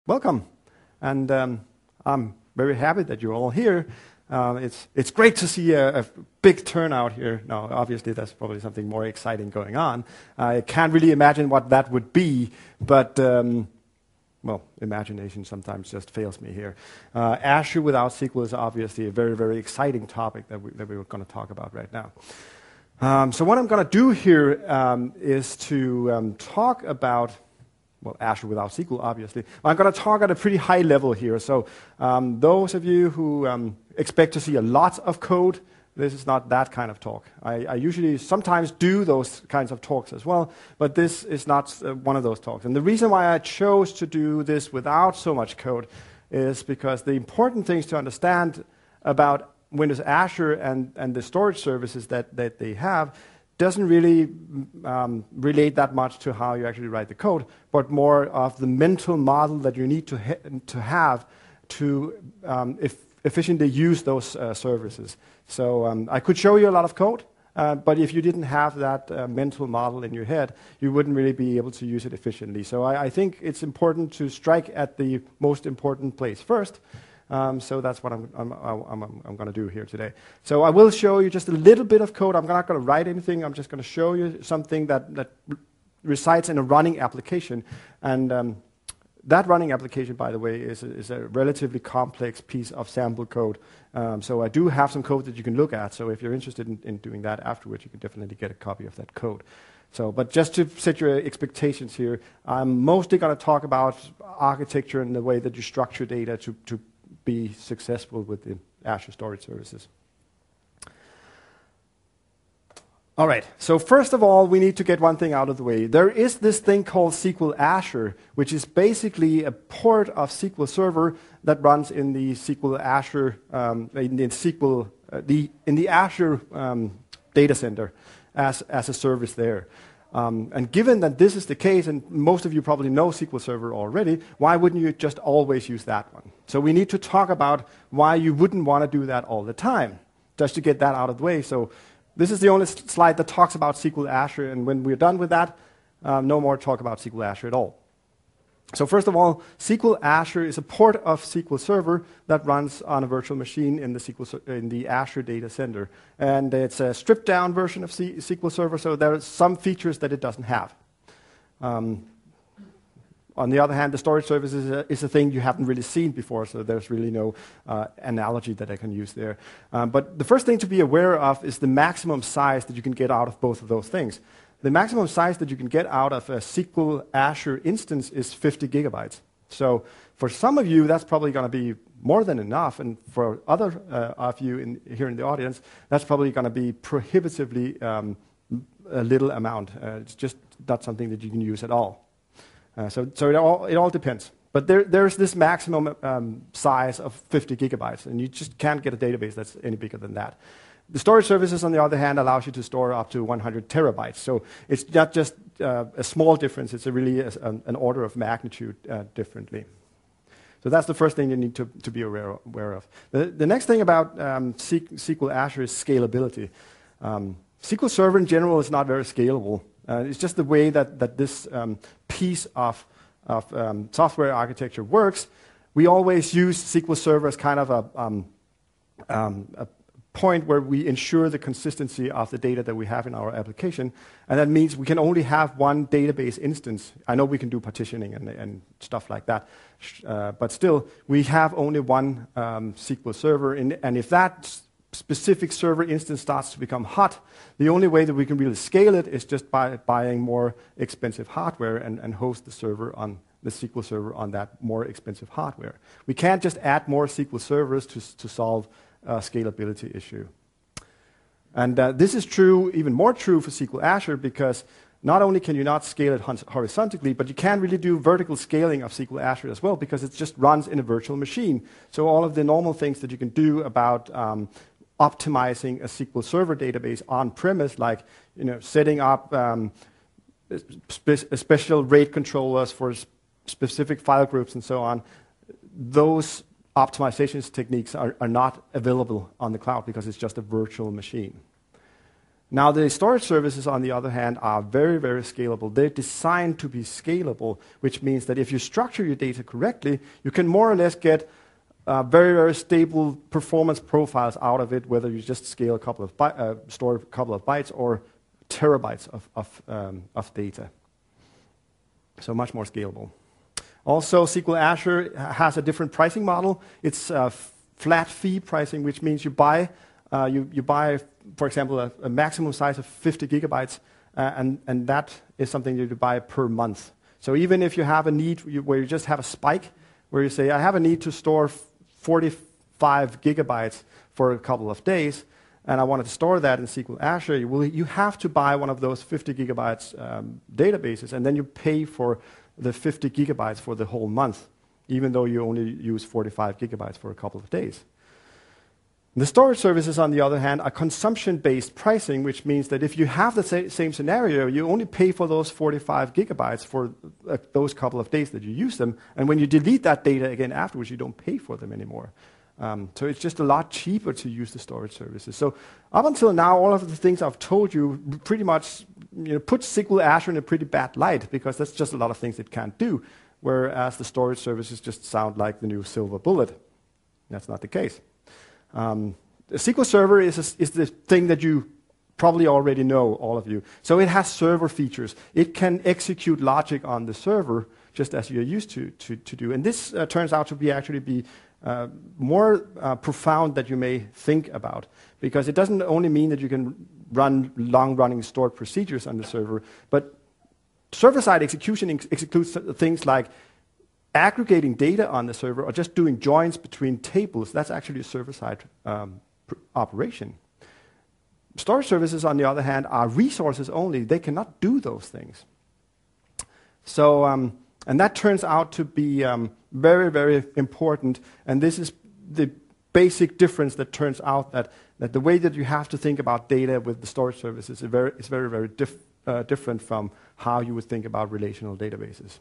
Welcome, and I'm very happy that you're all here. It's great to see a big turnout here. Now, obviously, there's probably something more exciting going on. I can't really imagine what that would be, but well, imagination sometimes just fails me here. Azure without SQL is obviously a very, very exciting topic that we're going to talk about right now. So what I'm going to do here is to talk about Azure without SQL, obviously. I'm going to talk at a pretty high level here. So those of you who expect to see a lot of code, this is not that kind of talk. I usually sometimes do those kinds of talks as well, but this is not one of those talks. And the reason why I chose to do this without so much code is because the important things to understand about Windows Azure and the storage services that they have doesn't really relate that much to how you actually write the code, but more of the mental model that you need to have to efficiently use those services. So I could show you a lot of code, but if you didn't have that mental model in your head, you wouldn't really be able to use it efficiently. So I think it's important to strike at the most important place first. So that's what I'm going to do here today. So I will show you just a little bit of code. I'm not going to write anything. I'm just going to show you something that resides in a running application. And that running application, by the way, is a relatively complex piece of sample code. So I do have some code that you can look at. So if you're interested in doing that afterwards, you can definitely get a copy of that code. So, but just to set your expectations here, I'm mostly going to talk about architecture and the way that you structure data to be successful with the Azure storage services. All right, so first of all, we need to get one thing out of the way. There is this thing called SQL Azure, which is basically a port of SQL Server that runs in the SQL Azure, in the Azure data center as a service there. And given that this is the case, and most of you probably know SQL Server already, why wouldn't you just always use that one? So we need to talk about why you wouldn't want to do that all the time, just to get that out of the way. So this is the only slide that talks about SQL Azure, and when we're done with that, no more talk about SQL Azure at all. So first of all, SQL Azure is a port of SQL Server that runs on a virtual machine in the Azure data center. And it's a stripped-down version of SQL Server, so there are some features that it doesn't have. On the other hand, the storage service is a thing you haven't really seen before, so there's really no analogy that I can use there. But the first thing to be aware of is the maximum size that you can get out of both of those things. The maximum size that you can get out of a SQL Azure instance is 50 gigabytes. So for some of you, that's probably going to be more than enough, and for other of you here in the audience, that's probably going to be prohibitively a little amount. It's just not something that you can use at all. So it all depends. But there's this maximum size of 50 gigabytes, and you just can't get a database that's any bigger than that. The storage services, on the other hand, allows you to store up to 100 terabytes. So it's not just a small difference, it's really an order of magnitude differently. So that's the first thing you need to be aware of. The next thing about SQL Azure is scalability. SQL Server in general is not very scalable. It's just the way that this piece of software architecture works. We always use SQL Server as kind of a point where we ensure the consistency of the data that we have in our application, and that means we can only have one database instance. I know we can do partitioning and stuff like that, but still, we have only one SQL Server, and if that specific server instance starts to become hot, the only way that we can really scale it is just by buying more expensive hardware and host the server on the SQL Server on that more expensive hardware. We can't just add more SQL servers to solve scalability issue. And this is true, even more true for SQL Azure, because not only can you not scale it horizontally, but you can't really do vertical scaling of SQL Azure as well, because it just runs in a virtual machine. So all of the normal things that you can do about optimizing a SQL Server database on-premise, like setting up special RAID controllers for specific file groups and so on, those optimization techniques are not available on the cloud because it's just a virtual machine. Now, the storage services, on the other hand, are very, very scalable. They're designed to be scalable, which means that if you structure your data correctly, you can more or less get very, very stable performance profiles out of it, whether you just scale a couple of store a couple of bytes or terabytes of data. So much more scalable. Also, SQL Azure has a different pricing model. It's flat fee pricing, which means you buy, for example, a maximum size of 50 gigabytes, and that is something you buy per month. So even if you have a need where you just have a spike, where you say, I have a need to store 45 gigabytes for a couple of days, and I wanted to store that in SQL Azure, you have to buy one of those 50 gigabytes databases, and then you pay for the 50 gigabytes for the whole month, even though you only use 45 gigabytes for a couple of days. The storage services, on the other hand, are consumption-based pricing, which means that if you have the same scenario, you only pay for those 45 gigabytes for those couple of days that you use them, and when you delete that data again afterwards, you don't pay for them anymore. So it's just a lot cheaper to use the storage services. So up until now, all of the things I've told you pretty much put SQL Azure in a pretty bad light, because that's just a lot of things it can't do, whereas the storage services just sound like the new silver bullet. That's not the case. The SQL Server is the thing that you probably already know, all of you. So it has server features. It can execute logic on the server, just as you're used to do. And this turns out to actually be more profound than you may think about, because it doesn't only mean that you can run long-running stored procedures on the server, but server-side execution excludes things like aggregating data on the server or just doing joins between tables. That's actually a server-side operation. Storage services, on the other hand, are resources only. They cannot do those things. So, and that turns out to be very, very important. And this is the basic difference that turns out that the way that you have to think about data with the storage services is very, very different from how you would think about relational databases.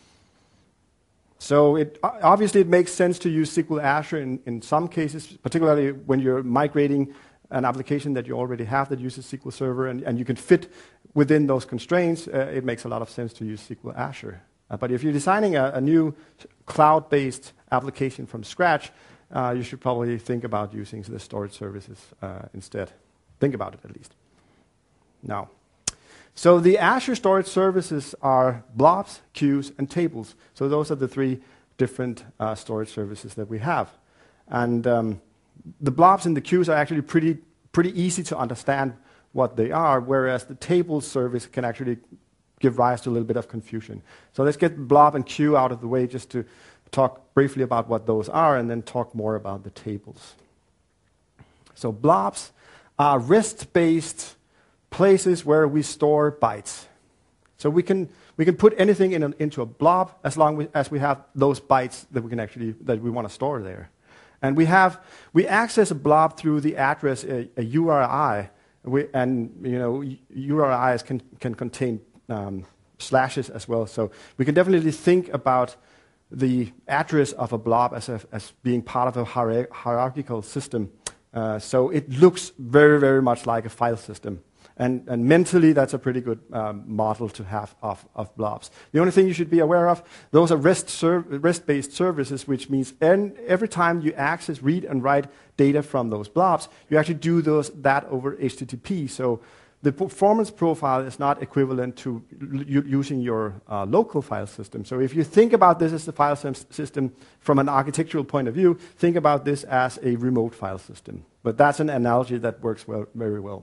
So obviously it makes sense to use SQL Azure in some cases, particularly when you're migrating an application that you already have that uses SQL Server, and you can fit within those constraints. It makes a lot of sense to use SQL Azure. But if you're designing a new cloud-based application from scratch, you should probably think about using the storage services instead. Think about it, at least. Now, so the Azure storage services are blobs, queues, and tables. So those are the three different storage services that we have. And the blobs and the queues are actually pretty easy to understand what they are, whereas the table service can actually give rise to a little bit of confusion. So let's get blob and queue out of the way just to talk briefly about what those are and then talk more about the tables. So blobs are REST-based places where we store bytes. So we can put anything into a blob as long as we have those bytes that we want to store there. And we access a blob through the address a URI, and URIs can contain slashes as well. So we can definitely think about the address of a blob as being part of a hierarchical system. So it looks very, very much like a file system. And mentally, that's a pretty good model to have of blobs. The only thing you should be aware of, those are REST-based services, which means every time you access, read, and write data from those blobs, you actually do that over HTTP. So the performance profile is not equivalent to using your local file system. So if you think about this as a file system from an architectural point of view, think about this as a remote file system. But that's an analogy that works very well.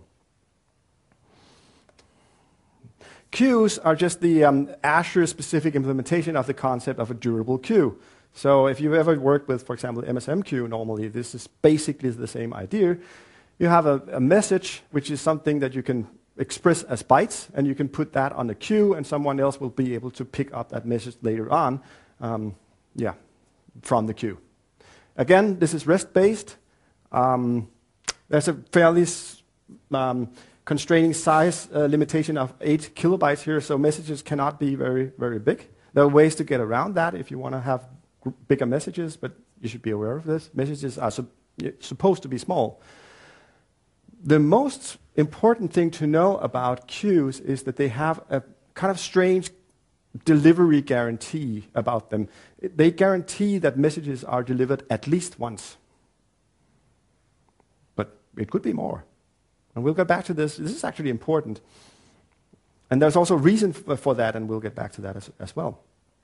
Queues are just the Azure-specific implementation of the concept of a durable queue. So if you've ever worked with, for example, MSMQ, normally this is basically the same idea. You have a message, which is something that you can express as bytes, and you can put that on a queue, and someone else will be able to pick up that message later on, from the queue. Again, this is REST-based. There's a fairly constraining size limitation of 8 kilobytes here, so messages cannot be very, very big. There are ways to get around that if you want to have bigger messages, but you should be aware of this. Messages are supposed to be small. the most important thing to know about queues is that they have a kind of strange delivery guarantee about them. They guarantee that messages are delivered at least once. But it could be more. And we'll get back to this. This is actually important. And there's also a reason for that, and we'll get back to that as well.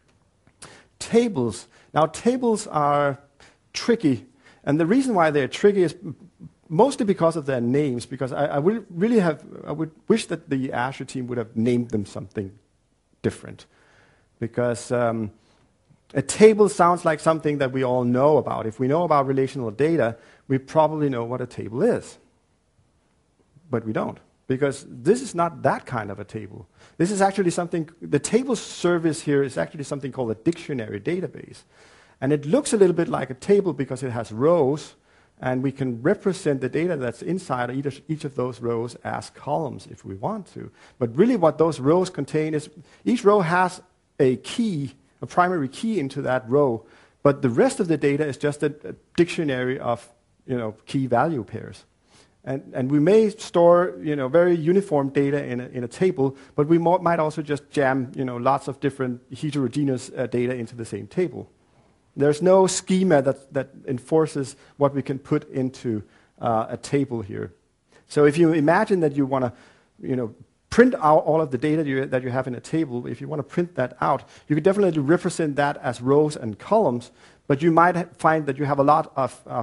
Tables. Now, tables are tricky. And the reason why they're tricky is mostly because of their names, because I would wish that the Azure team would have named them something different. Because a table sounds like something that we all know about. If we know about relational data, we probably know what a table is. But we don't, because this is not that kind of a table. This is actually something, the table service here is actually something called a dictionary database. And it looks a little bit like a table because it has rows, and we can represent the data that's inside each of those rows as columns if we want to. But really what those rows contain is, each row has a key, a primary key into that row, but the rest of the data is just a dictionary of key value pairs. And we may store very uniform data in a table, but we might also just jam lots of different heterogeneous data into the same table. There's no schema that enforces what we can put into a table here. So if you imagine that you want to print out all of the data that you have in a table, if you want to print that out, you can definitely represent that as rows and columns, but you might find that you have a lot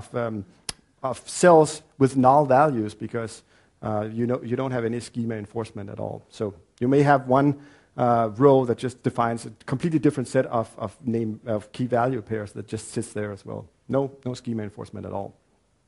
of cells with null values because you don't have any schema enforcement at all. So you may have one row that just defines a completely different set of key value pairs that just sits there as well. No schema enforcement at all.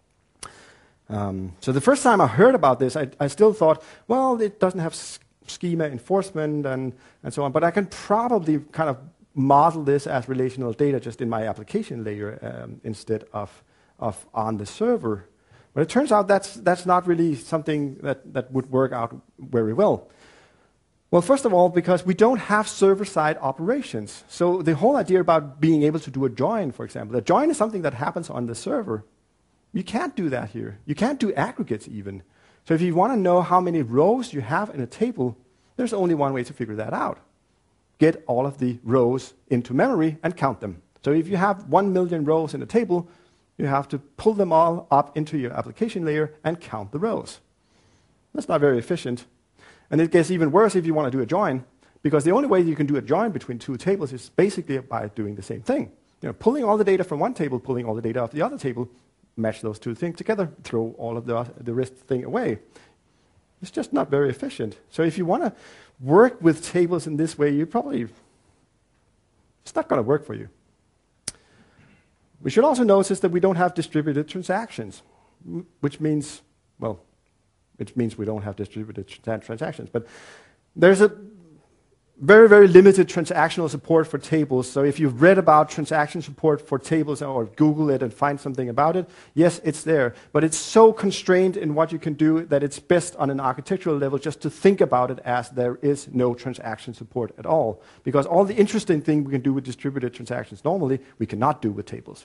So the first time I heard about this, I still thought, well, it doesn't have schema enforcement and so on, but I can probably kind of model this as relational data just in my application layer instead of on the server. But it turns out that's not really something that would work out very well. Well, first of all, because we don't have server-side operations. So the whole idea about being able to do a join, for example, a join is something that happens on the server. You can't do that here. You can't do aggregates even. So if you want to know how many rows you have in a table, there's only one way to figure that out. Get all of the rows into memory and count them. So if you have 1 million rows in a table, you have to pull them all up into your application layer and count the rows. That's not very efficient. And it gets even worse if you want to do a join, because the only way you can do a join between two tables is basically by doing the same thing. Pulling all the data from one table, pulling all the data off the other table, match those two things together, throw all of the rest thing away. It's just not very efficient. So if you want to work with tables in this way, it's not going to work for you. We should also notice that we don't have distributed transactions, which means we don't have distributed transactions. But there's a very, very limited transactional support for tables. So if you've read about transaction support for tables or Google it and find something about it, yes, it's there. But it's so constrained in what you can do that it's best on an architectural level just to think about it as there is no transaction support at all. Because all the interesting thing we can do with distributed transactions normally, we cannot do with tables.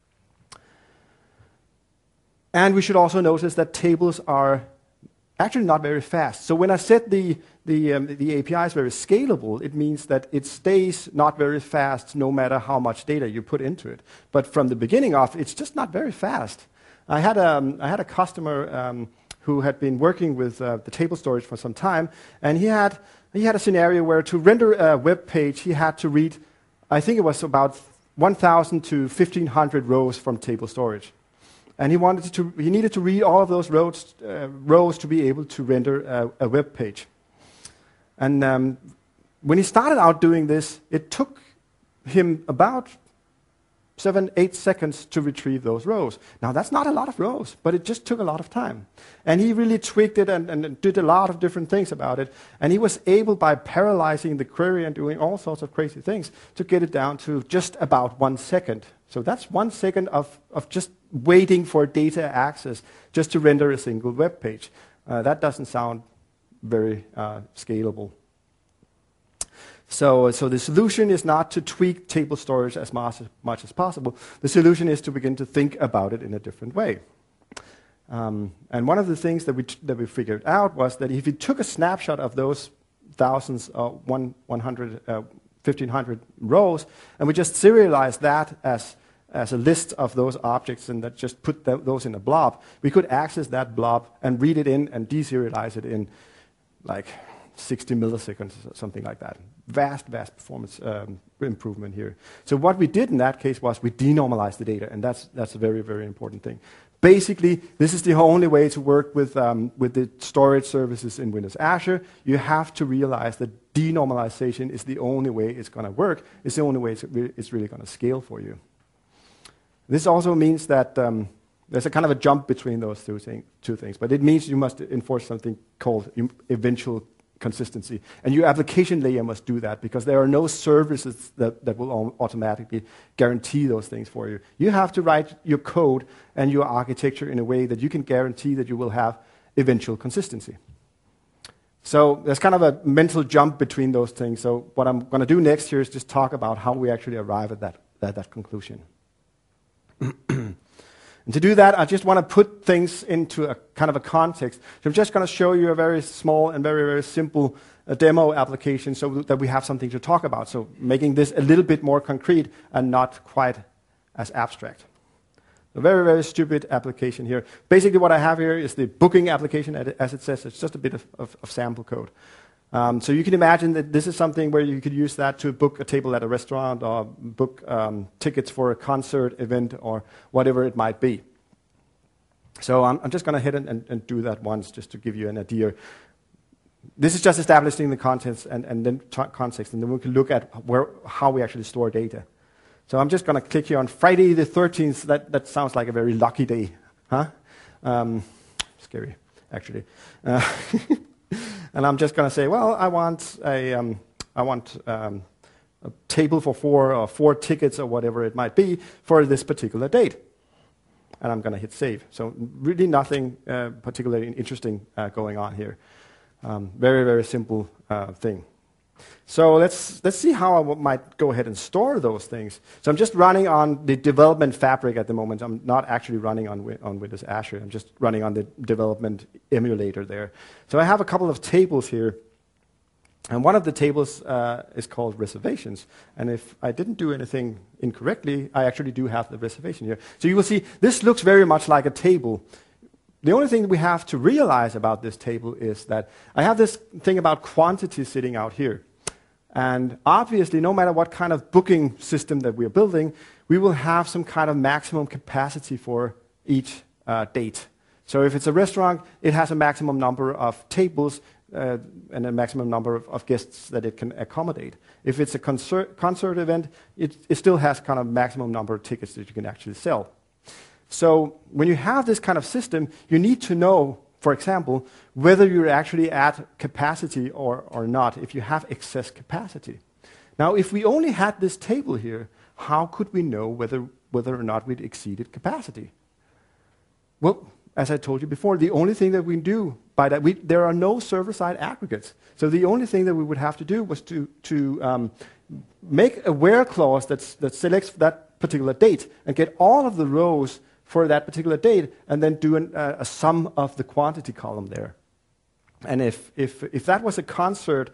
And we should also notice that tables are actually not very fast. So when I said the API is very scalable, it means that it stays not very fast no matter how much data you put into it. But from the beginning off, it's just not very fast. I had a customer who had been working with the table storage for some time, and he had a scenario where to render a web page, he had to read, I think it was about 1,000 to 1,500 rows from table storage. And he needed to read all of those rows to be able to render a web page. And when he started out doing this, it took him about 7-8 seconds to retrieve those rows. Now, that's not a lot of rows, but it just took a lot of time. And he really tweaked it and did a lot of different things about it. And he was able, by parallelizing the query and doing all sorts of crazy things, to get it down to just about 1 second. So that's 1 second of just waiting for data access just to render a single web page. That doesn't sound very scalable. So the solution is not to tweak table storage as much as possible. The solution is to begin to think about it in a different way. And one of the things that we figured out was that if you took a snapshot of those thousands, 100, 1,500 rows, and we just serialized that as a list of those objects and that just put those in a blob, we could access that blob and read it in and deserialize it in like 60 milliseconds or something like that. Vast performance improvement here. So what we did in that case was we denormalized the data, and that's a very, very important thing. Basically, this is the only way to work with the storage services in Windows Azure. You have to realize that denormalization is the only way it's going to work. It's the only way it's really going to scale for you. This also means that there's a kind of a jump between those two things, but it means you must enforce something called eventual consistency. And your application layer must do that, because there are no services that will automatically guarantee those things for you. You have to write your code and your architecture in a way that you can guarantee that you will have eventual consistency. So there's kind of a mental jump between those things. So what I'm going to do next here is just talk about how we actually arrive at that conclusion. And to do that, I just want to put things into a kind of a context. So I'm just going to show you a very small and very, very simple demo application so that we have something to talk about. So making this a little bit more concrete and not quite as abstract. A very, very stupid application here. Basically what I have here is the booking application, as it says. It's just a bit of sample code. So you can imagine that this is something where you could use that to book a table at a restaurant or book tickets for a concert event or whatever it might be. So I'm just going to hit and do that once just to give you an idea. This is just establishing the contents and then context, and then we can look at how we actually store data. So I'm just going to click here on Friday the 13th. That sounds like a very lucky day, huh? Scary, actually. And I'm just going to say, well, I want a table for four tickets or whatever it might be for this particular date. And I'm going to hit save. So really nothing particularly interesting going on here. Very, very simple thing. So let's see how I might go ahead and store those things. So I'm just running on the development fabric at the moment. I'm not actually running on Windows Azure. I'm just running on the development emulator there. So I have a couple of tables here. And one of the tables is called reservations. And if I didn't do anything incorrectly, I actually do have the reservation here. So you will see this looks very much like a table. The only thing we have to realize about this table is that I have this thing about quantity sitting out here. And obviously, no matter what kind of booking system that we're building, we will have some kind of maximum capacity for each date. So if it's a restaurant, it has a maximum number of tables and a maximum number of guests that it can accommodate. If it's a concert event, it still has kind of maximum number of tickets that you can actually sell. So when you have this kind of system, you need to know, for example, whether you're actually at capacity or not, if you have excess capacity. Now, if we only had this table here, how could we know whether or not we'd exceeded capacity? Well, as I told you before, the only thing that we can do by that, there are no server-side aggregates. So the only thing that we would have to do was to make a where clause that selects that particular date and get all of the rows for that particular date, and then do a sum of the quantity column there. And if that was a concert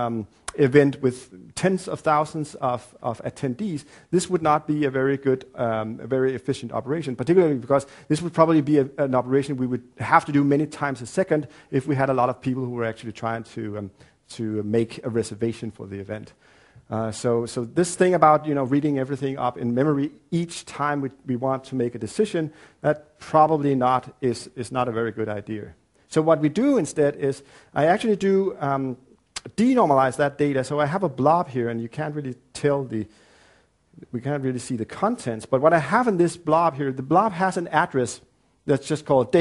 event with tens of thousands of attendees, this would not be a very good, a very efficient operation, particularly because this would probably be an operation we would have to do many times a second if we had a lot of people who were actually trying to make a reservation for the event. So this thing about reading everything up in memory each time we want to make a decision, that probably is not a very good idea. So what we do instead is I actually do denormalize that data. So I have a blob here, and you can't really tell we can't really see the contents. But what I have in this blob here, the blob has an address that's just called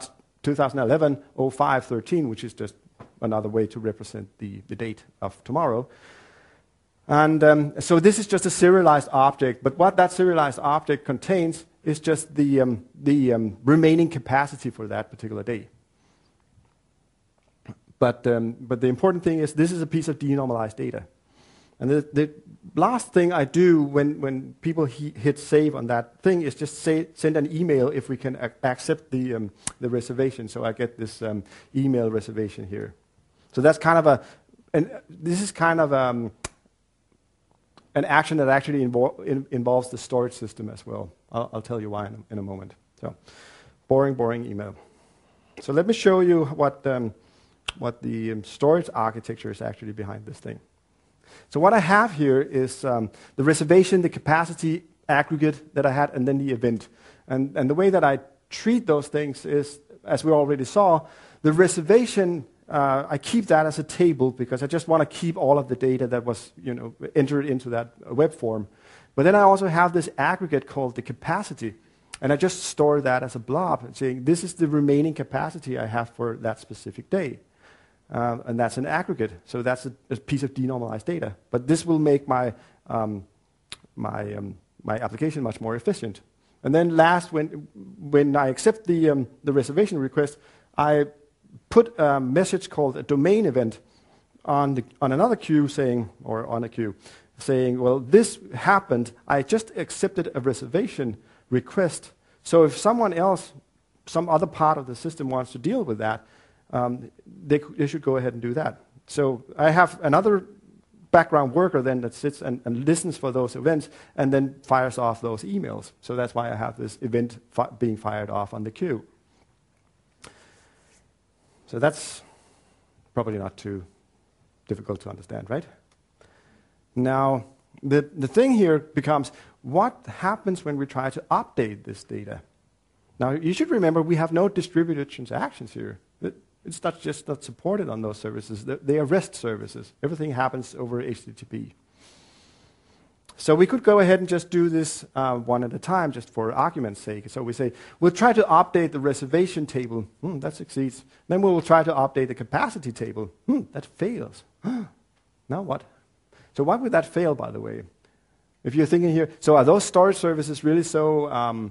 date.2011-05-13, which is just another way to represent the date of tomorrow. And so this is just a serialized object, but what that serialized object contains is just the remaining capacity for that particular day. But the important thing is this is a piece of denormalized data. And last thing I do when people hit save on that thing is just send an email if we can accept the reservation. So I get this email reservation here. So that's kind of this is kind of an action that actually involves the storage system as well. I'll tell you why in a moment. So boring email. So let me show you what the storage architecture is actually behind this thing. So what I have here is the reservation, the capacity aggregate that I had, and then the event. And the way that I treat those things is, as we already saw, the reservation, I keep that as a table because I just want to keep all of the data that was entered into that web form. But then I also have this aggregate called the capacity. And I just store that as a blob, saying this is the remaining capacity I have for that specific day. And that's an aggregate, so that's a piece of denormalized data. But this will make my application much more efficient. And then last, when I accept the reservation request, I put a message called a domain event on another queue saying, well, this happened. I just accepted a reservation request. So if someone else, some other part of the system wants to deal with that, they should go ahead and do that. So I have another background worker then that sits and listens for those events and then fires off those emails. So that's why I have this event being fired off on the queue. So that's probably not too difficult to understand, right? Now, the thing here becomes, what happens when we try to update this data? Now, you should remember we have no distributed transactions here. It's not just not supported on those services. They are REST services. Everything happens over HTTP. So we could go ahead and just do this one at a time, just for argument's sake. So we say, we'll try to update the reservation table. That succeeds. Then we will try to update the capacity table. That fails. Now what? So why would that fail, by the way? If you're thinking here, so are those storage services really so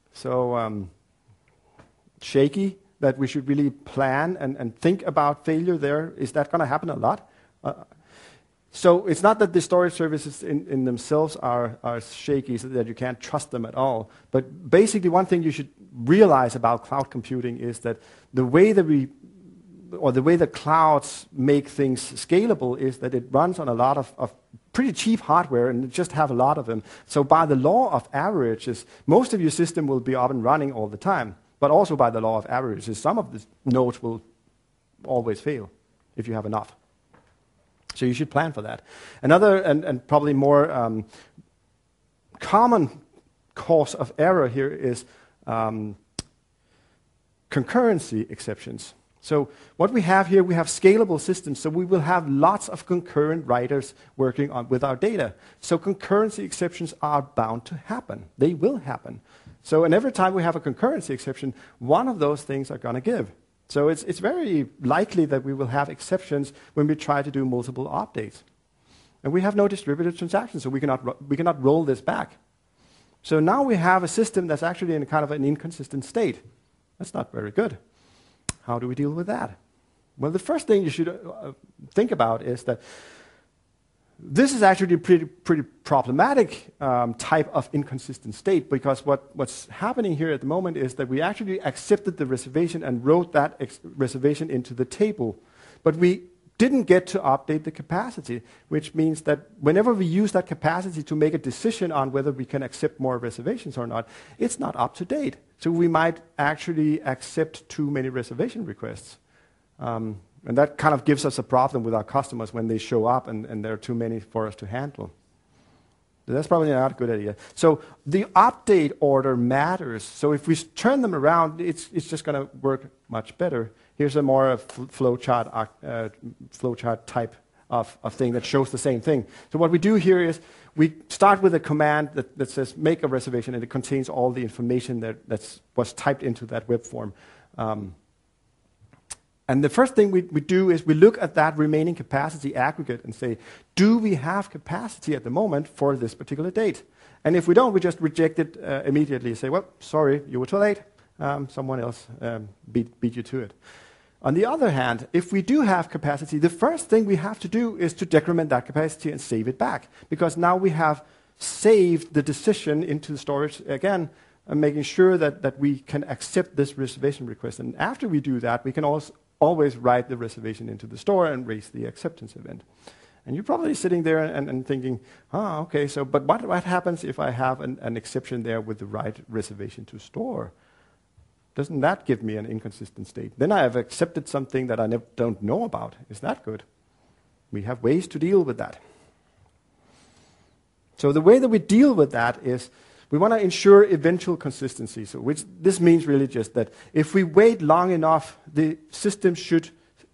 shaky that we should really plan and think about failure there? Is that going to happen a lot? So it's not that the storage services in themselves are shaky, so that you can't trust them at all. But basically, one thing you should realize about cloud computing is that the way that the way the clouds make things scalable is that it runs on a lot of pretty cheap hardware and just have a lot of them. So by the law of averages, most of your system will be up and running all the time. But also by the law of averages, some of the nodes will always fail if you have enough. So you should plan for that. Another and probably more common cause of error here is concurrency exceptions. So what we have here, we have scalable systems, so we will have lots of concurrent writers working with our data. So concurrency exceptions are bound to happen. They will happen. So and every time we have a concurrency exception, one of those things are going to give. So it's very likely that we will have exceptions when we try to do multiple updates. And we have no distributed transactions, so we cannot roll this back. So now we have a system that's actually in kind of an inconsistent state. That's not very good. How do we deal with that? Well, the first thing you should think about is that this is actually a pretty problematic type of inconsistent state, because what's happening here at the moment is that we actually accepted the reservation and wrote that reservation into the table, but we didn't get to update the capacity, which means that whenever we use that capacity to make a decision on whether we can accept more reservations or not, it's not up to date. So we might actually accept too many reservation requests. And that kind of gives us a problem with our customers when they show up and there are too many for us to handle. That's probably not a good idea. So the update order matters. So if we turn them around, it's just going to work much better. Here's a more flowchart type of thing that shows the same thing. So what we do here is we start with a command that says make a reservation, and it contains all the information that was typed into that web form. And the first thing we do is we look at that remaining capacity aggregate and say, do we have capacity at the moment for this particular date? And if we don't, we just reject it immediately. Say, well, sorry, you were too late. Someone else beat you to it. On the other hand, if we do have capacity, the first thing we have to do is to decrement that capacity and save it back, because now we have saved the decision into the storage again, and making sure that we can accept this reservation request. And after we do that, we can also always write the reservation into the store and raise the acceptance event. And you're probably sitting there and thinking, okay, so but what happens if I have an exception there with the right reservation to store? Doesn't that give me an inconsistent state? Then I have accepted something that I don't know about. Is that good? We have ways to deal with that. So the way that we deal with that is we want to ensure eventual consistency. So this means really just that if we wait long enough, the system should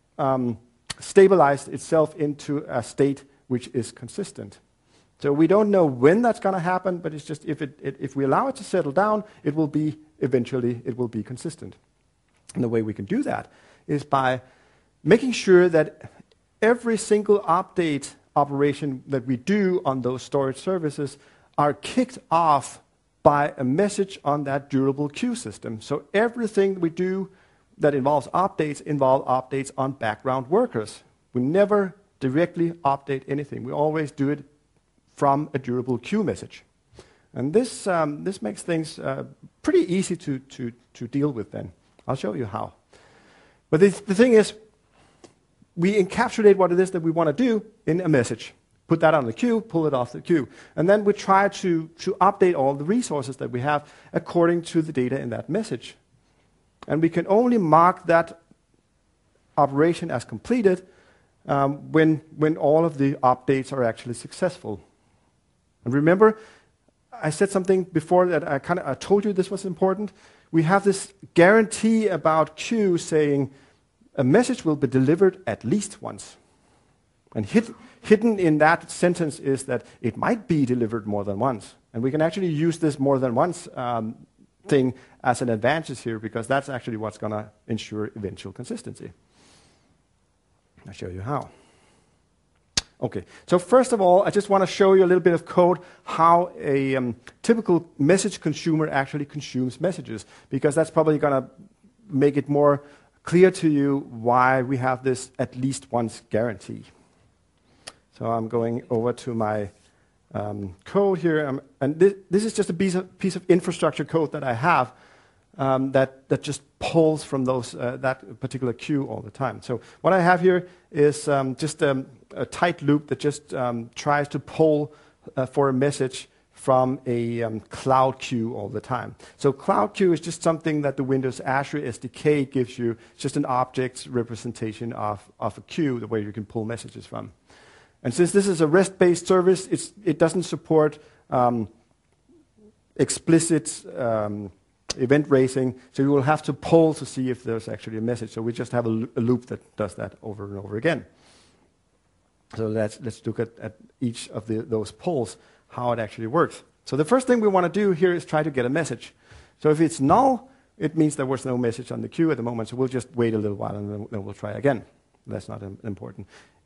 stabilize itself into a state which is consistent. So we don't know when that's going to happen, but it's just if we allow it to settle down, eventually it will be consistent. And the way we can do that is by making sure that every single update operation that we do on those storage services are kicked off by a message on that durable queue system. So everything we do that involves updates involve updates on background workers. We never directly update anything. We always do it from a durable queue message. And this makes things pretty easy to deal with then. I'll show you how. But the thing is, we encapsulate what it is that we want to do in a message. Put that on the queue, pull it off the queue. And then we try to update all the resources that we have according to the data in that message. And we can only mark that operation as completed when all of the updates are actually successful. And remember, I said something before that I told you this was important. We have this guarantee about queue saying a message will be delivered at least once. And hidden in that sentence is that it might be delivered more than once. And we can actually use this more than once thing as an advantage here, because that's actually what's going to ensure eventual consistency. I'll show you how. Okay, so first of all, I just want to show you a little bit of code how a typical message consumer actually consumes messages, because that's probably going to make it more clear to you why we have this at least once guarantee. So I'm going over to my code here, and this is just a piece of infrastructure code that I have that just pulls from that particular queue all the time. So what I have here is just a tight loop that just tries to pull for a message from a cloud queue all the time. So cloud queue is just something that the Windows Azure SDK gives you. It's just an object representation of a queue where you can pull messages from. And since this is a REST-based service, it doesn't support explicit event raising, so you will have to poll to see if there's actually a message. So we just have a loop that does that over and over again. So let's look at each of those polls, how it actually works. So the first thing we want to do here is try to get a message. So if it's null, it means there was no message on the queue at the moment, so we'll just wait a little while and then we'll try again. That's not important.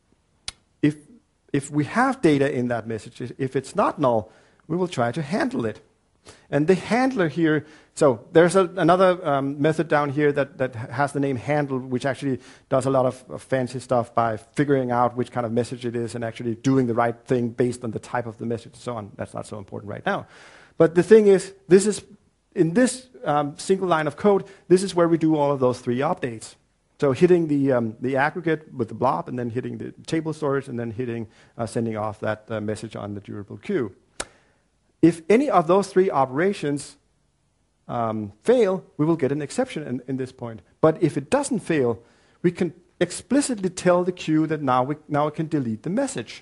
If we have data in that message, if it's not null, we will try to handle it. And the handler here, so there's another method down here that has the name handle, which actually does a lot of fancy stuff by figuring out which kind of message it is and actually doing the right thing based on the type of the message and so on. That's not so important right now. But the thing is, in this single line of code, this is where we do all of those three updates. So hitting the aggregate with the blob, and then hitting the table storage, and then hitting sending off that message on the durable queue. If any of those three operations fail, we will get an exception in this point. But if it doesn't fail, we can explicitly tell the queue that now it can delete the message.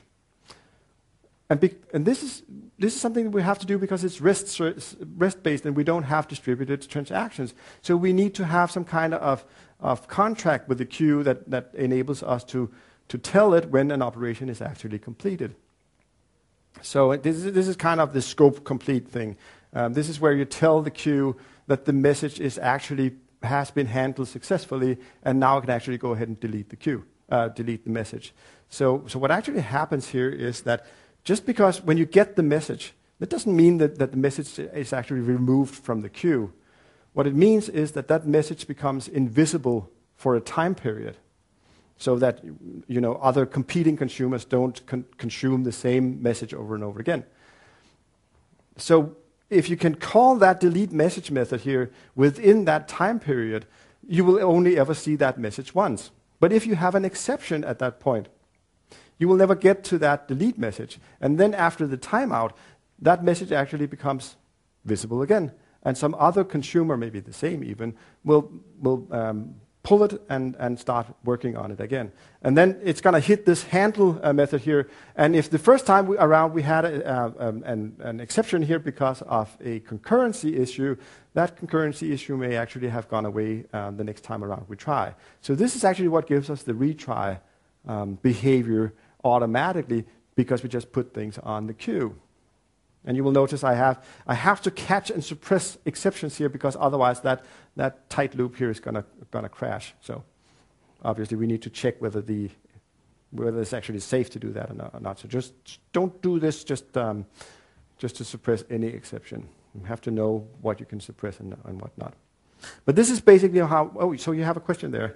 And this is something that we have to do because it's REST-based and we don't have distributed transactions. So we need to have some kind of contract with the queue that enables us to tell it when an operation is actually completed. So this is kind of the scope complete thing. This is where you tell the queue that the message has been handled successfully, and now it can actually go ahead and delete the message. So what actually happens here is that just because when you get the message, that doesn't mean that the message is actually removed from the queue. What it means is that message becomes invisible for a time period, so that other competing consumers don't consume the same message over and over again. So if you can call that delete message method here within that time period, you will only ever see that message once. But if you have an exception at that point, you will never get to that delete message. And then after the timeout, that message actually becomes visible again. And some other consumer, maybe the same even, will pull it and start working on it again. And then it's going to hit this handle method here. And if the first time around we had an exception here because of a concurrency issue, that concurrency issue may actually have gone away the next time around we try. So this is actually what gives us the retry behavior automatically, because we just put things on the queue. And you will notice I have to catch and suppress exceptions here, because otherwise that tight loop here is gonna crash. So obviously we need to check whether it's actually safe to do that or not. So just don't do this just to suppress any exception. You have to know what you can suppress and what not. But this is basically how. Oh, so you have a question there.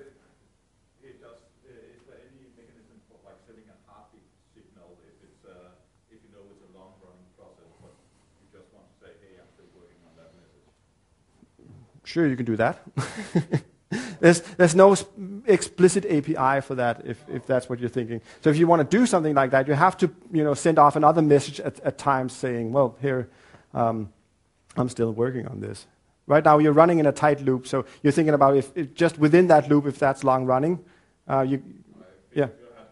Sure, you can do that. There's no explicit API for that, if that's what you're thinking. So if you want to do something like that, you have to send off another message at times saying, well, here, I'm still working on this. Right now you're running in a tight loop, so you're thinking about if just within that loop, if that's long running, yeah. Yeah.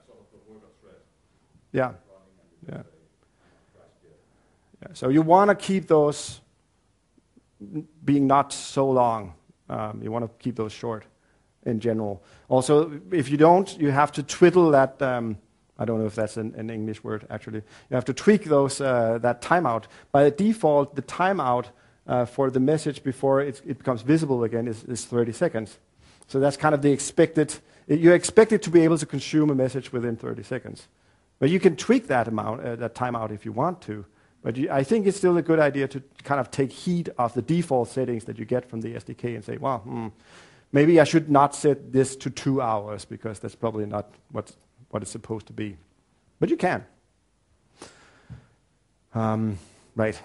Yeah. So you want to keep those being not so long. You want to keep those short in general. Also, if you don't, you have to twiddle that, I don't know if that's an English word actually. You have to tweak those that timeout. By default, the timeout for the message before it becomes visible again is 30 seconds. So that's kind of the expected, you're expected to be able to consume a message within 30 seconds. But you can tweak that amount, that timeout if you want to. But I think it's still a good idea to kind of take heed of the default settings that you get from the SDK and say, well, maybe I should not set this to 2 hours, because that's probably not what it's supposed to be. But you can. Right.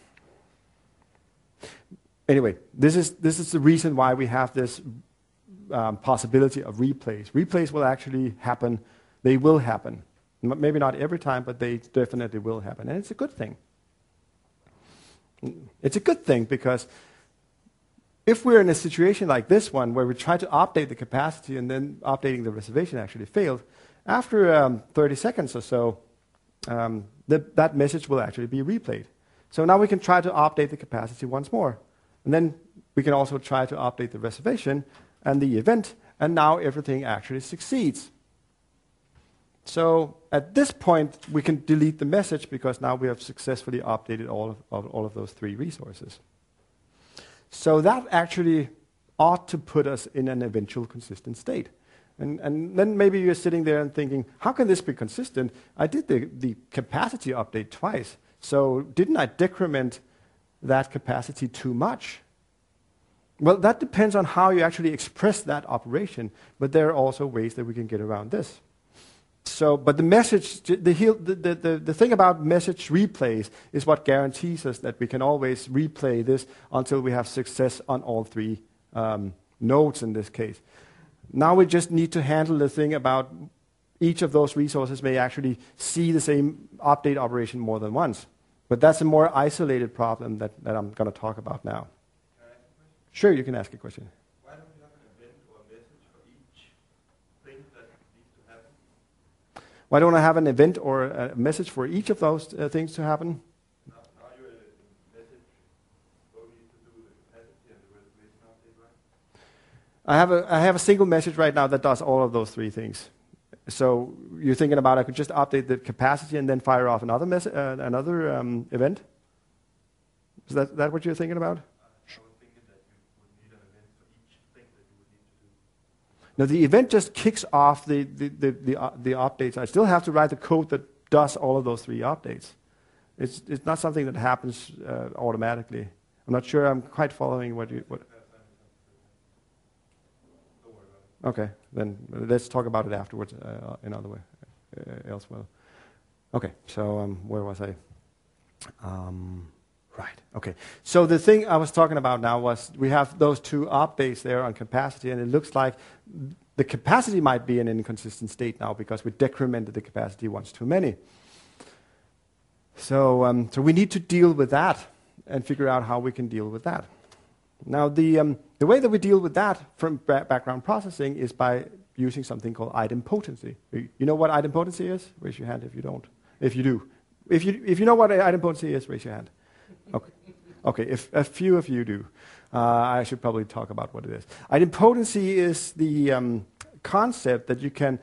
Anyway, this is the reason why we have this possibility of replays. Replays will actually happen. They will happen. Maybe not every time, but they definitely will happen. And it's a good thing. It's a good thing, because if we're in a situation like this one, where we try to update the capacity and then updating the reservation actually failed, after 30 seconds or so, that message will actually be replayed. So now we can try to update the capacity once more. And then we can also try to update the reservation and the event, and now everything actually succeeds. So at this point, we can delete the message, because now we have successfully updated all of those 3 resources. So that actually ought to put us in an eventual consistent state. And then maybe you're sitting there and thinking, how can this be consistent? I did the capacity update twice, so didn't I decrement that capacity too much? Well, that depends on how you actually express that operation, but there are also ways that we can get around this. So, but the message, the thing about message replays is what guarantees us that we can always replay this until we have success on all 3 nodes in this case. Now we just need to handle the thing about each of those resources may actually see the same update operation more than once. But that's a more isolated problem that I'm going to talk about now. Sure, you can ask a question. Why don't you have an event or a message for each thing that needs to happen? Why don't I have an event or a message for each of those things to happen? Now you're in a message only to do the capacity and the reservation update, right? I have a single message right now that does all of those 3 things. So you're thinking about I could just update the capacity and then fire off another event? Is that what you're thinking about? Now the event just kicks off the updates. I still have to write the code that does all of those 3 updates. It's not something that happens automatically. I'm not sure I'm quite following what. Okay, then let's talk about it afterwards in other way, elsewhere. Okay, so where was I? Right, okay. So the thing I was talking about now was we have those two updates there on capacity, and it looks like the capacity might be in an inconsistent state now because we decremented the capacity once too many. So, so we need to deal with that and figure out how we can deal with that. Now, the way that we deal with that from background processing is by using something called idempotency. You know what idempotency is? Raise your hand if you don't. If you do. If you know what idempotency is, raise your hand. Okay. Okay, if a few of you do, I should probably talk about what it is. Idempotency is the concept that you can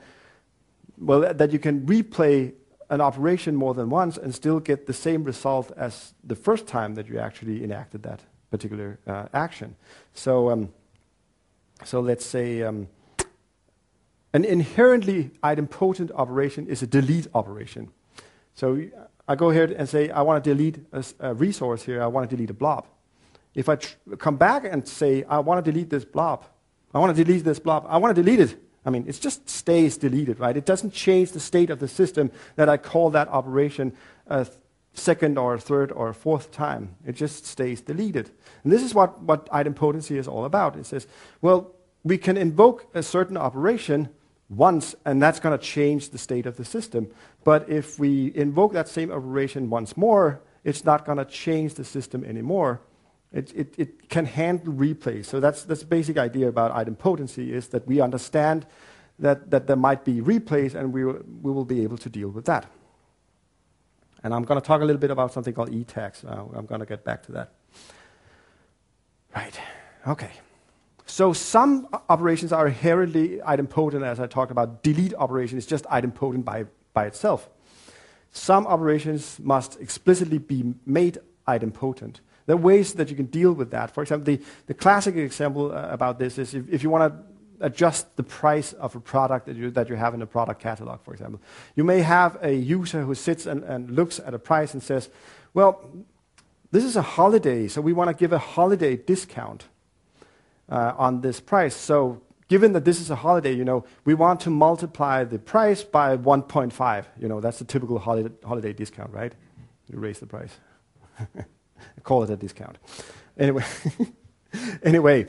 replay an operation more than once and still get the same result as the first time that you actually enacted that particular action. So, so let's say an inherently idempotent operation is a delete operation. So I go here and say I want to delete a resource here. I want to delete a blob. If I come back and say I want to delete this blob, I want to delete this blob, I want to delete it. I mean, it just stays deleted, right? It doesn't change the state of the system that I call that operation a second or third or fourth time. It just stays deleted. And this is what idempotency is all about. It says, well, we can invoke a certain operation once, and that's going to change the state of the system. But if we invoke that same operation once more, it's not going to change the system anymore. It can handle replays. So that's the basic idea about idempotency, is that we understand that there might be replays, and we will be able to deal with that. And I'm going to talk a little bit about something called e-tags. I'm going to get back to that. Right. Okay. So some operations are inherently idempotent, as I talked about. Delete operation is just idempotent by itself. Some operations must explicitly be made idempotent. There are ways that you can deal with that. For example, the classic example about this is if you want to adjust the price of a product that you have in a product catalog, for example. You may have a user who sits and looks at a price and says, well, this is a holiday, so we want to give a holiday discount on this price. So given that this is a holiday, we want to multiply the price by 1.5. That's the typical holiday discount, right? You raise the price. Call it a discount. Anyway,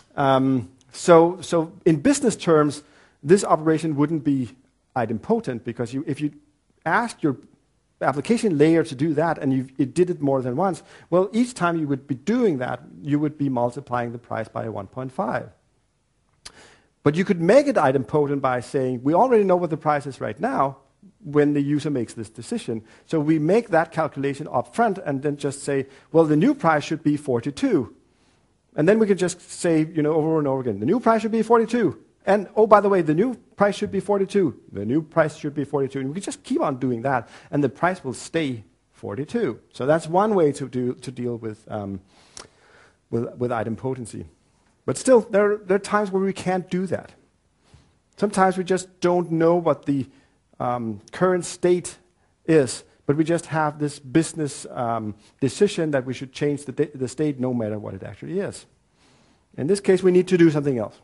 so in business terms, this operation wouldn't be idempotent because if you asked your application layer to do that and it did it more than once, well, each time you would be doing that, you would be multiplying the price by 1.5. But you could make it idempotent by saying, we already know what the price is right now when the user makes this decision. So we make that calculation up front and then just say, well, the new price should be 42. And then we can just say, over and over again, the new price should be 42. And, oh, by the way, the new price should be 42. The new price should be 42. And we can just keep on doing that, and the price will stay 42. So that's one way to deal with idempotency. But still, there are times where we can't do that. Sometimes we just don't know what the current state is, but we just have this business decision that we should change the state no matter what it actually is. In this case, we need to do something else.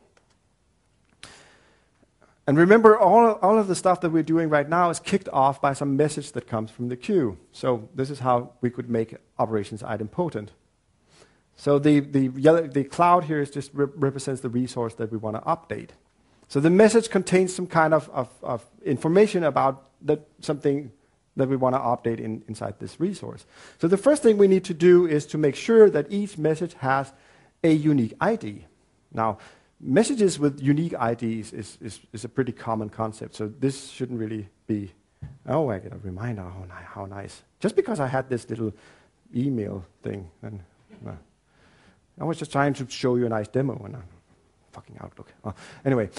And remember, all of the stuff that we're doing right now is kicked off by some message that comes from the queue. So this is how we could make operations idempotent. So the cloud here is just represents the resource that we want to update. So the message contains some kind of information about something that we want to update inside this resource. So the first thing we need to do is to make sure that each message has a unique ID. Now, messages with unique IDs is a pretty common concept, so this shouldn't really be, oh, I get a reminder, how nice. Just because I had this little email thing, and I was just trying to show you a nice demo, and fucking Outlook. Anyway,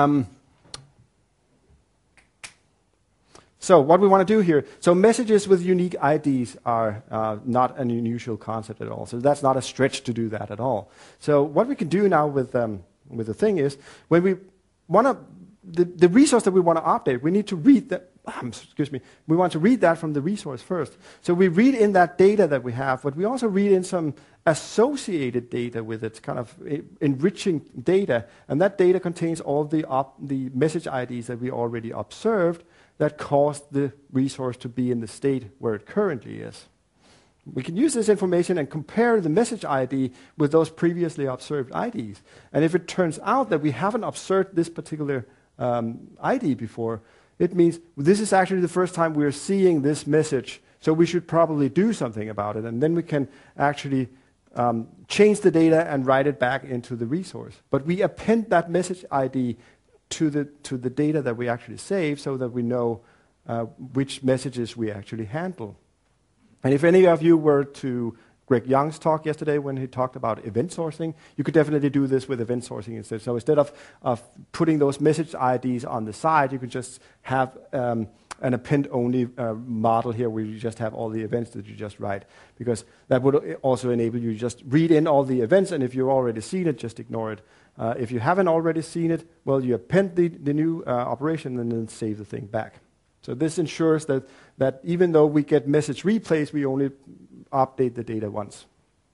so what we want to do here, so messages with unique IDs are not an unusual concept at all, so that's not a stretch to do that at all. So what we can do now with the thing is, when we want to, the resource that we want to update, we need to read excuse me, we want to read that from the resource first. So we read in that data that we have, but we also read in some associated data with it, kind of enriching data, and that data contains all the message IDs that we already observed that caused the resource to be in the state where it currently is. We can use this information and compare the message ID with those previously observed IDs. And if it turns out that we haven't observed this particular ID before, it means this is actually the first time we're seeing this message, so we should probably do something about it. And then we can actually change the data and write it back into the resource. But we append that message ID to the data that we actually save so that we know which messages we actually handle. And if any of you were to Greg Young's talk yesterday when he talked about event sourcing, you could definitely do this with event sourcing instead. So instead of putting those message IDs on the side, you could just have an append-only model here where you just have all the events that you just write, because that would also enable you to just read in all the events, and if you've already seen it, just ignore it. If you haven't already seen it, well, you append the new operation and then save the thing back. So this ensures that even though we get message replays, we only update the data once.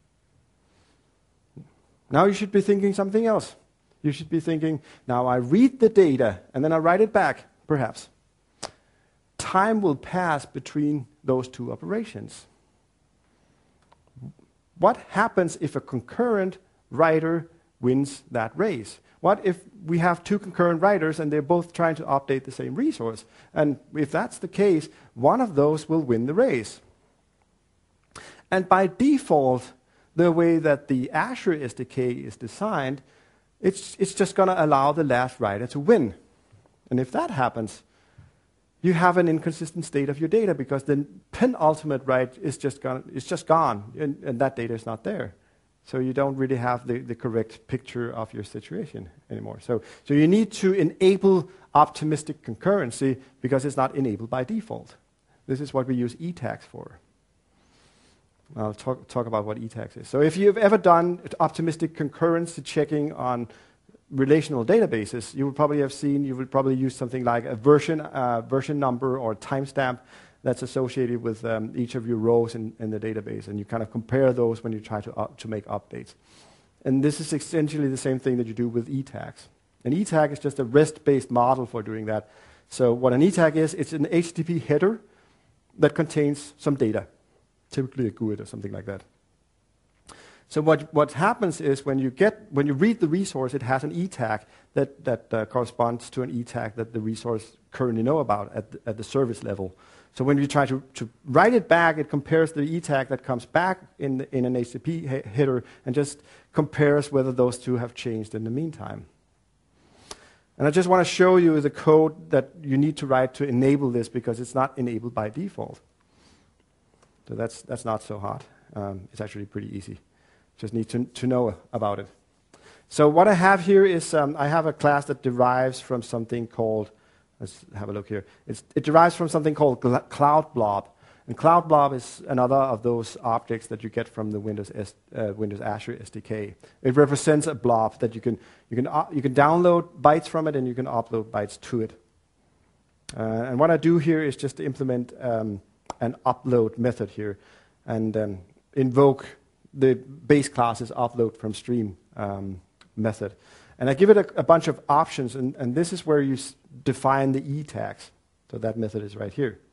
Now you should be thinking something else. You should be thinking, now I read the data and then I write it back, perhaps. Time will pass between those two operations. What happens if a concurrent writer wins that race? What if we have two concurrent writers and they're both trying to update the same resource? And if that's the case, one of those will win the race. And by default, the way that the Azure SDK is designed, it's just going to allow the last writer to win. And if that happens, you have an inconsistent state of your data because the penultimate write is just gone, and that data is not there. So you don't really have the correct picture of your situation anymore. So you need to enable optimistic concurrency because it's not enabled by default. This is what we use eTags for. I'll talk about what eTags is. So if you've ever done optimistic concurrency checking on relational databases, you would probably have seen, you would probably use something like a version number or timestamp that's associated with each of your rows in the database, and you kind of compare those when you try to make updates. And this is essentially the same thing that you do with eTags. An eTag is just a REST-based model for doing that. So what an eTag is, it's an HTTP header that contains some data, typically a GUID or something like that. So what happens is when you read the resource, it has an eTag that corresponds to an eTag that the resource currently know about at the service level. So when you try to write it back, it compares the eTag that comes back in an HTTP header and just compares whether those two have changed in the meantime. And I just want to show you the code that you need to write to enable this because it's not enabled by default. So that's not so hard. It's actually pretty easy. Just need to know about it. So what I have here is I have a class that derives from something called, let's have a look here. It derives from something called Cloud Blob. And Cloud Blob is another of those objects that you get from the Windows Azure SDK. It represents a blob that you can download bytes from it and you can upload bytes to it. And what I do here is just to implement an upload method here and invoke the base class's upload from stream method. And I give it a bunch of options, and this is where you define the eTags. So that method is right here.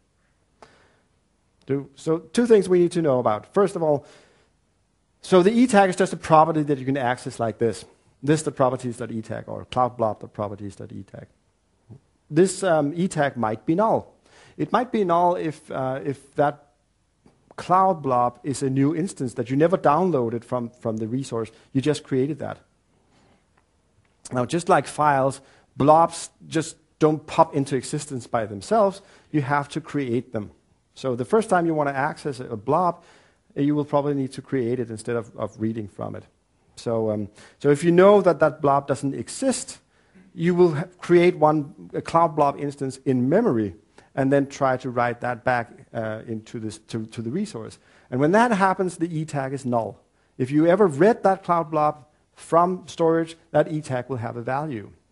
So two things we need to know about. First of all, so the eTag is just a property that you can access like this. List.properties.etag or cloudblob.properties.etag. This eTag might be null. It might be null if that Cloud Blob is a new instance that you never downloaded from the resource. You just created that. Now, just like files, blobs just don't pop into existence by themselves. You have to create them. So the first time you want to access a blob, you will probably need to create it instead of reading from it. So if you know that blob doesn't exist, you will create a Cloud Blob instance in memory and then try to write that back into to the resource. And when that happens, the eTag is null. If you ever read that Cloud Blob from storage, that eTag will have a value.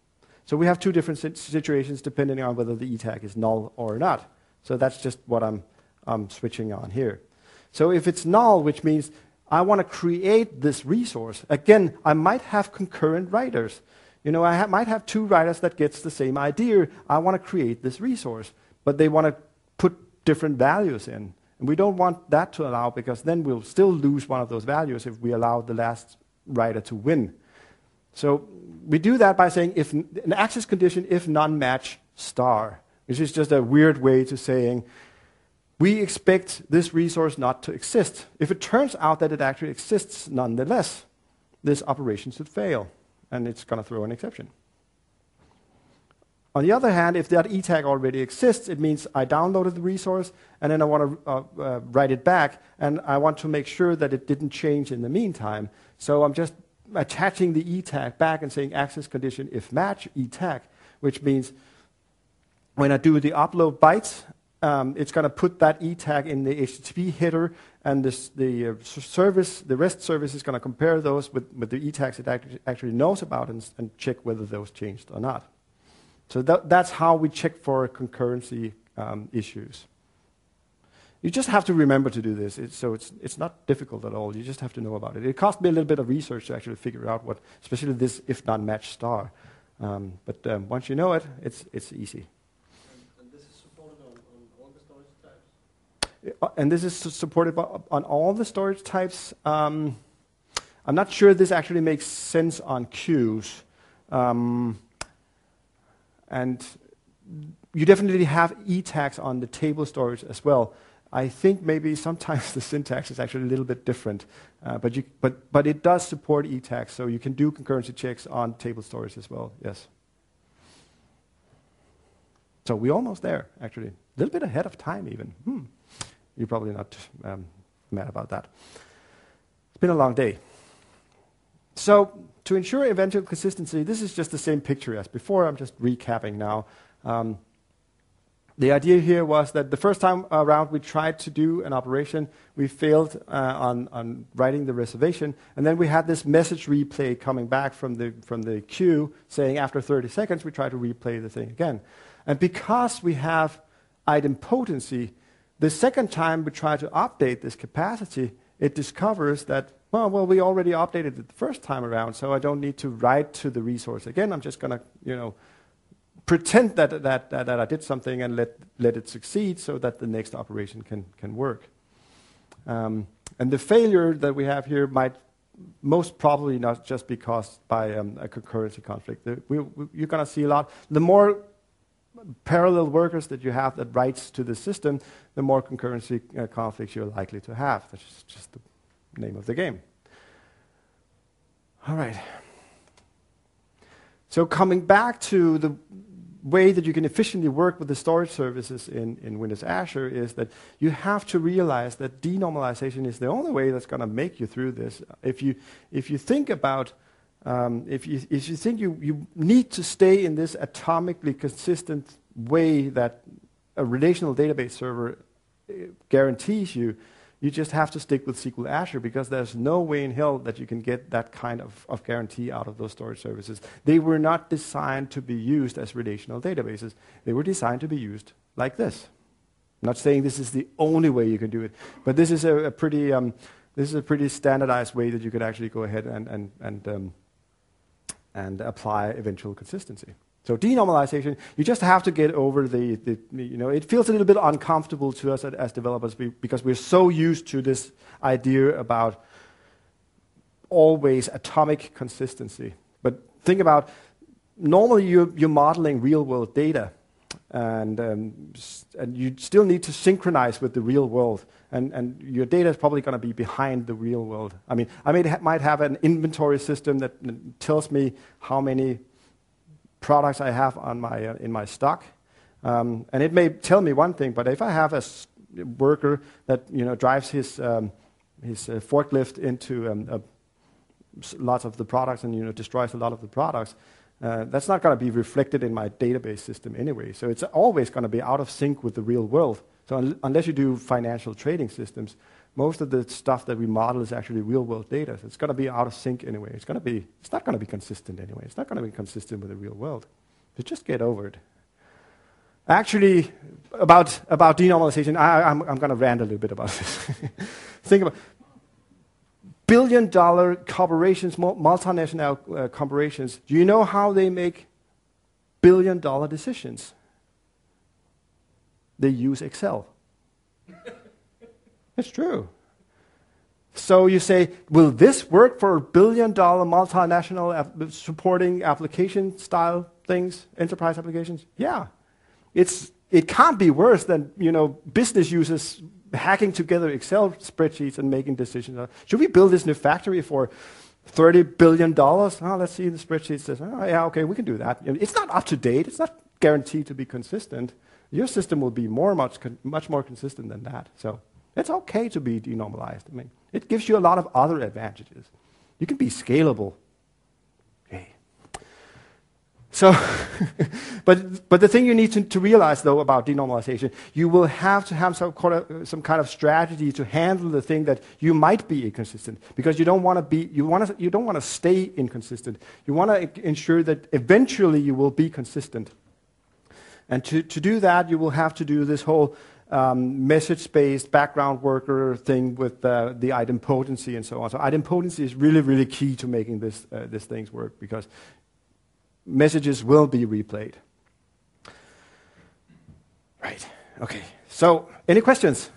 So we have two different situations depending on whether the e-tag is null or not. So that's just what I'm switching on here. So if it's null, which means I want to create this resource. Again, I might have concurrent writers. I might have two writers that gets the same idea. I want to create this resource, but they want to put different values in. And we don't want that to allow, because then we'll still lose one of those values if we allow the last writer to win. So we do that by saying if an access condition if non-match star, which is just a weird way to saying we expect this resource not to exist. If it turns out that it actually exists nonetheless, this operation should fail, and it's going to throw an exception. On the other hand, if that e-tag already exists, it means I downloaded the resource, and then I want to write it back, and I want to make sure that it didn't change in the meantime. So I'm just attaching the e-tag back and saying access condition if match e-tag, which means when I do the upload bytes, it's going to put that e-tag in the HTTP header, and the REST service is going to compare those with the e-tags it actually knows about and check whether those changed or not. So that's how we check for concurrency issues. You just have to remember to do this. It's not difficult at all. You just have to know about it. It cost me a little bit of research to actually figure out what, especially this if not match star. But once you know it, it's easy. And this is supported on all the storage types? And this is supported on all the storage types. I'm not sure this actually makes sense on queues. And you definitely have e-tags on the table storage as well. I think maybe sometimes the syntax is actually a little bit different, but it does support e-tags, so you can do concurrency checks on table storage as well. Yes. So we're almost there, actually, a little bit ahead of time even. You're probably not mad about that. It's been a long day. So to ensure eventual consistency, this is just the same picture as before. I'm just recapping now. The idea here was that the first time around we tried to do an operation, we failed on writing the reservation, and then we had this message replay coming back from the queue saying after 30 seconds we try to replay the thing again. And because we have idempotency, the second time we try to update this capacity, it discovers that, well, we already updated it the first time around, so I don't need to write to the resource again. I'm just going to, pretend that I did something and let it succeed so that the next operation can work. And the failure that we have here might most probably not just be caused by a concurrency conflict. You're going to see a lot. The more parallel workers that you have that writes to the system, the more concurrency conflicts you're likely to have. That's just the name of the game. All right. So coming back to the way that you can efficiently work with the storage services in Windows Azure is that you have to realize that denormalization is the only way that's going to make you through this. If you think about if you think you need to stay in this atomically consistent way that a relational database server guarantees you, you just have to stick with SQL Azure, because there's no way in hell that you can get that kind of guarantee out of those storage services. They were not designed to be used as relational databases. They were designed to be used like this. I'm not saying this is the only way you can do it, but this is a pretty standardized way that you could actually go ahead and apply eventual consistency. So denormalization, you just have to get over it feels a little bit uncomfortable to us as developers because we're so used to this idea about always atomic consistency. But think about, normally you're modeling real-world data, and you still need to synchronize with the real world, and your data is probably going to be behind the real world. I mean, I might have an inventory system that tells me how many products I have on in my stock, and it may tell me one thing. But if I have a worker that drives his forklift into lots of the products and destroys a lot of the products, that's not going to be reflected in my database system anyway. So it's always going to be out of sync with the real world. So unless you do financial trading systems, most of the stuff that we model is actually real-world data. So it's going to be out of sync anyway. It's not going to be consistent anyway. It's not going to be consistent with the real world. So just get over it. Actually, about denormalization, I'm going to rant a little bit about this. Think about billion-dollar corporations, multinational corporations. Do you know how they make billion-dollar decisions? They use Excel. It's true. So you say, will this work for billion-dollar multinational supporting application-style things, enterprise applications? Yeah. It can't be worse than business users hacking together Excel spreadsheets and making decisions. Should we build this new factory for $30 billion? Oh, let's see the spreadsheet says, oh, yeah, okay, we can do that. It's not up to date. It's not guaranteed to be consistent. Your system will be much more consistent than that. So it's okay to be denormalized. I mean, it gives you a lot of other advantages. You can be scalable. Okay. So, but the thing you need to realize, though, about denormalization, you will have to have some kind of strategy to handle the thing that you might be inconsistent, because you don't want to stay inconsistent. You want to ensure that eventually you will be consistent. And to do that, you will have to do this whole message-based background worker thing with the idempotency and so on. So idempotency is really, really key to making these things work, because messages will be replayed. Right. Okay. So, any questions?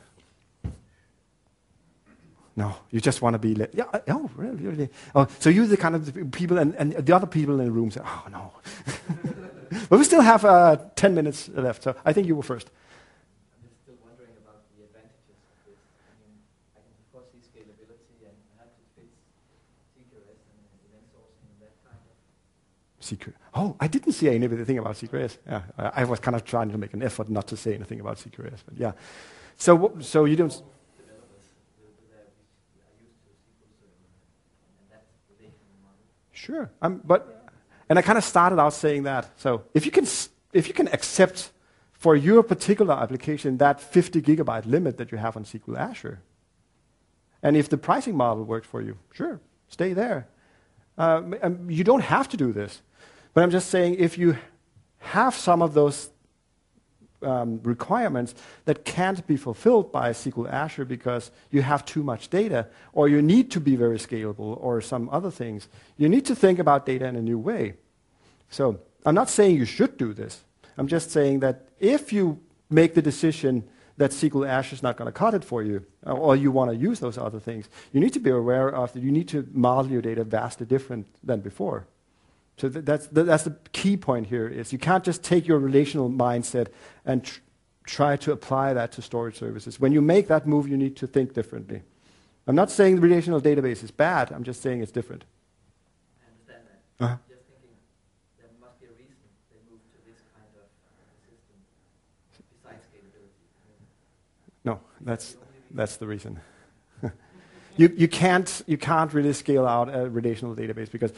No, you just want to be yeah. Oh, really? Oh, so you're the kind of people, and the other people in the room say, "Oh no." But we still have 10 minutes left, so I think you were first. I'm just still wondering about the advantages of this. I mean, I can of course see scalability and perhaps it fits CQRS and event sourcing and that kind of. Secret. Oh, I didn't say anything about CQRS. Yeah, I was kind of trying to make an effort not to say anything about CQRS, but yeah. So you don't. Developers that are used to SQL Server and that relational model. Sure, and I kind of started out saying that. So if you can accept for your particular application that 50 gigabyte limit that you have on SQL Azure, and if the pricing model works for you, sure, stay there. You don't have to do this, but I'm just saying if you have some of those requirements that can't be fulfilled by SQL Azure because you have too much data, or you need to be very scalable, or some other things, you need to think about data in a new way. So I'm not saying you should do this. I'm just saying that if you make the decision that SQL Azure is not going to cut it for you, or you want to use those other things, you need to be aware of that you need to model your data vastly different than before. So that's the key point here, is you can't just take your relational mindset and try to apply that to storage services. When you make that move, you need to think differently. I'm not saying the relational database is bad, I'm just saying it's different. I understand that. Uh-huh. Just thinking there must be a reason they moved to this kind of system besides scalability. No, that's the reason. You can't really scale out a relational database, because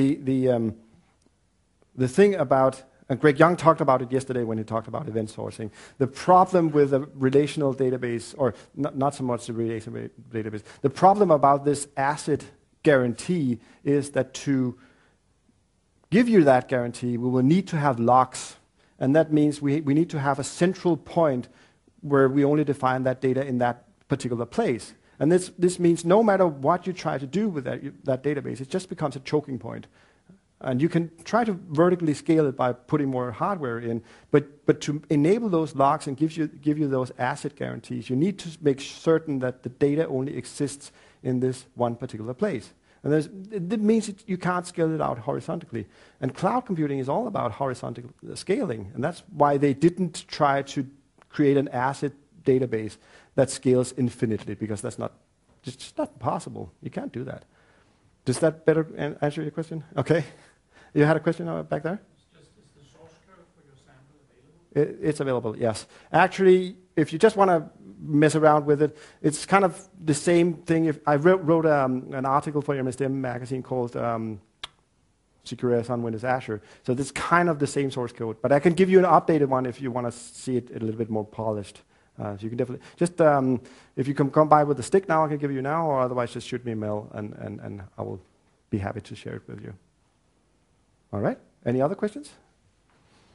the thing about, and Greg Young talked about it yesterday when he talked about event sourcing, the problem with a relational database, or not so much the relational database, the problem about this ACID guarantee is that to give you that guarantee, we will need to have locks, and that means we need to have a central point where we only define that data in that particular place. And this means no matter what you try to do with that database, it just becomes a choking point. And you can try to vertically scale it by putting more hardware in, but to enable those locks and give you those ACID guarantees, you need to make certain that the data only exists in this one particular place. And it means you can't scale it out horizontally. And cloud computing is all about horizontal scaling, and that's why they didn't try to create an ACID database that scales infinitely, because that's just not possible. You can't do that. Does that better answer your question? Okay. You had a question back there? Is the source code for your sample available? It's available, yes. Actually, if you just want to mess around with it, it's kind of the same thing. I wrote an article for MSDM magazine called CQRS on Windows Azure. So it's kind of the same source code. But I can give you an updated one if you want to see it a little bit more polished. So you can definitely, just if you can come by with a stick now, I can give you now, or otherwise just shoot me a mail and I will be happy to share it with you. All right, any other questions?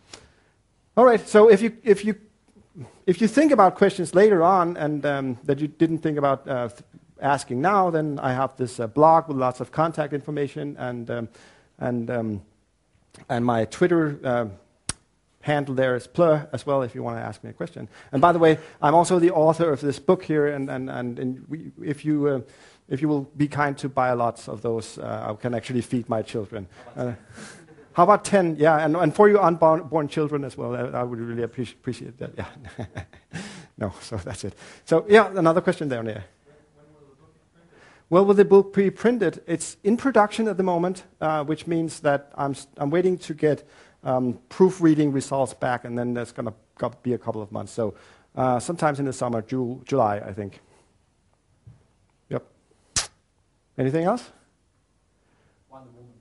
All right. So if you think about questions later on and that you didn't think about asking now, then I have this blog with lots of contact information and my Twitter handle there is Plur as well if you want to ask me a question. And by the way, I'm also the author of this book here, and if you will be kind to buy lots of those, I can actually feed my children. How about 10? Yeah, and for you unborn children as well, I would really appreciate that. Yeah. No, so that's it. So yeah, another question down there. When will the book be printed? It's in production at the moment, which means that I'm waiting to get proofreading results back, and then there's going to be a couple of months. So sometimes in the summer, July, I think. Yep. Anything else? Wonder Woman.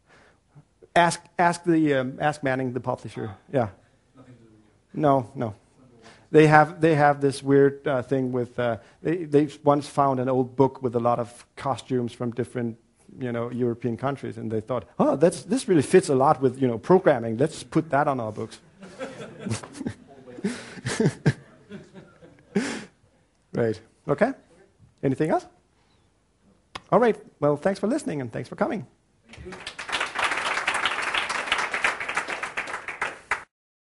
Ask Manning, the publisher. Yeah. Nothing to do with you. No. They have this weird thing with they once found an old book with a lot of costumes from different European countries, and they thought, oh, this really fits a lot with programming. Let's put that on our books. Right. Okay. Anything else? All right. Well, thanks for listening and thanks for coming.